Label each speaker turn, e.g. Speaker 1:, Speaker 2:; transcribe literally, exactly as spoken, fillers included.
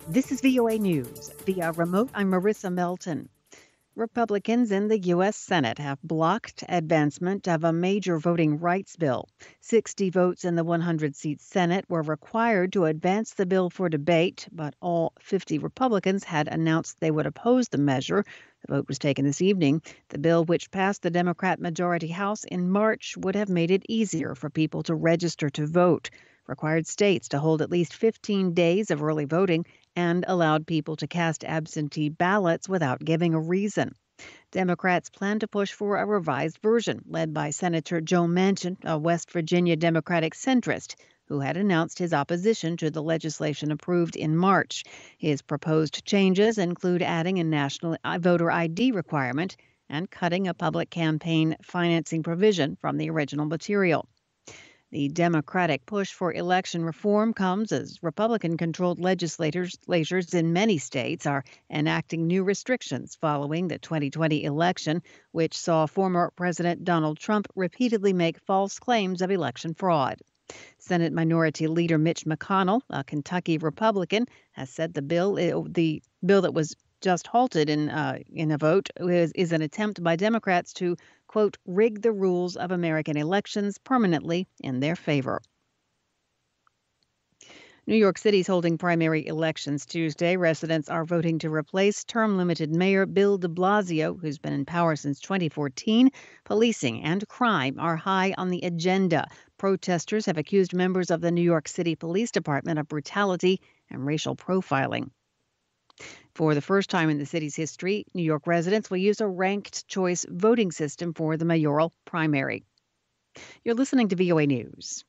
Speaker 1: This is V O A News. Via remote, I'm Marissa Melton. Republicans in the U S. Senate have blocked advancement of a major voting rights bill. sixty votes in the one hundred seat Senate were required to advance the bill for debate, but all fifty Republicans had announced they would oppose the measure. The vote was taken this evening. The bill, which passed the Democrat majority House in March, would have made it easier for people to register to vote, required states to hold at least fifteen days of early voting, and allowed people to cast absentee ballots without giving a reason. Democrats plan to push for a revised version led by Senator Joe Manchin, a West Virginia Democratic centrist, who had announced his opposition to the legislation approved in March. His proposed changes include adding a national voter I D requirement and cutting a public campaign financing provision from the original material. The Democratic push for election reform comes as Republican-controlled legislators legislatures in many states are enacting new restrictions following the twenty twenty election, which saw former President Donald Trump repeatedly make false claims of election fraud. Senate Minority Leader Mitch McConnell, a Kentucky Republican, has said the bill eh, the bill that was just halted in uh, in a vote is, is an attempt by Democrats to, quote, rig the rules of American elections permanently in their favor. New York City's holding primary elections Tuesday. Residents are voting to replace term-limited Mayor Bill de Blasio, who's been in power since twenty fourteen. Policing and crime are high on the agenda. Protesters have accused members of the New York City Police Department of brutality and racial profiling. For the first time in the city's history, New York residents will use a ranked choice voting system for the mayoral primary. You're listening to V O A News.